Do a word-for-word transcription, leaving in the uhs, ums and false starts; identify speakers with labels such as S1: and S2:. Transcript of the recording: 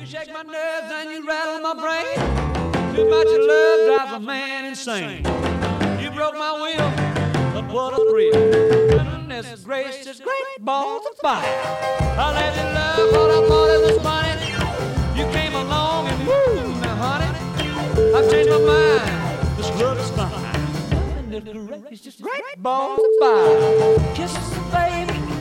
S1: shake my nerves and you rattle my brain. Too much of love drives a man insane. You broke my will, but what a thrill. Goodness gracious, great balls of fire. I let you love what I thought it was funny. You came along and woo, now honey, I've changed my mind. This love is fine. Goodness gracious, great balls of fire. Kisses, baby.